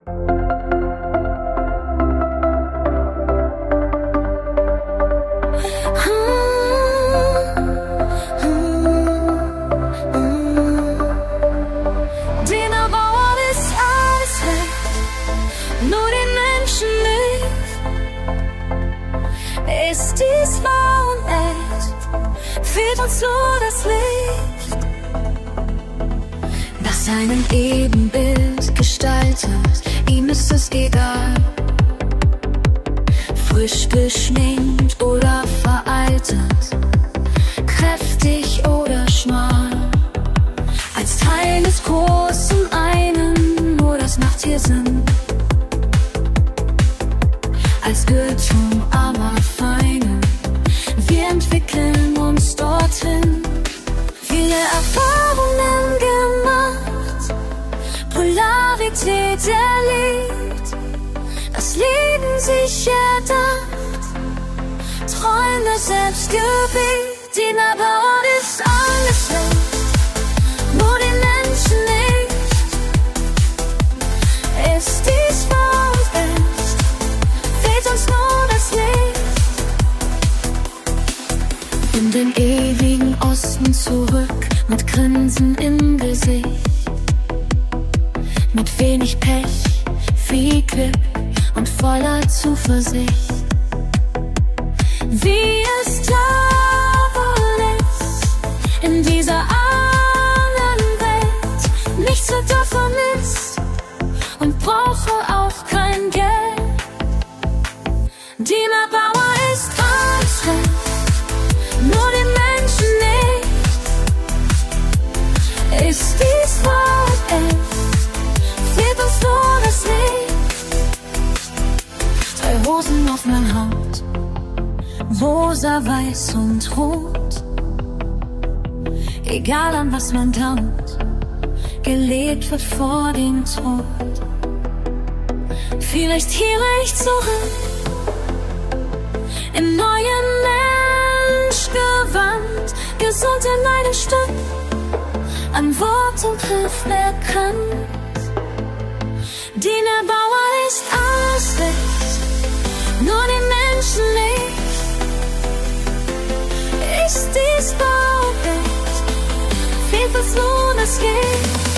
Dina Bauer ist alles weg, nur die Menschen nicht. Ist dies wahr und echt, fehlt uns nur das Licht, das seinen Ebenbild gestaltet. Ihm ist es egal, frisch geschminkt oder veraltet, kräftig oder schmal, als Teil des großen Einen, nur das macht hier Sinn, als Irrtum aber feine. Wir entwickeln uns dorthin, viele Erfahrungen gemacht, Polarität erlebt, das Leben sich erdacht, Träume selbst gewählt. Dina Bauer ist alles weg, nur die Menschen nicht. Ist dies wahr und echt, fehlt uns nur das Licht. In den ewigen Osten zurück, mit Grinsen im Gesicht, mit wenig Pech, viel Glück und voller Zuversicht. Wie es da wohl ist, in dieser anderen Welt, nichts wird davon ist und brauche auch kein Geld. Dina Bauer ist alles recht, nur die Menschen nicht. Ist dies wahr und echt, fehlt uns nur das Licht. 3 Rosen auf mein Haut, rosa, weiß und rot. Egal an was man glaubt, gelebt wird vor dem Tod. Vielleicht kehre ich zurück im neuen Menschgewand, gesund in einem Stück, an Wort und Griff erkannt. Dina Bauer ist alles recht, nur die Menschen nicht. Ist dies wahr und echt, fehlt uns nur das Licht.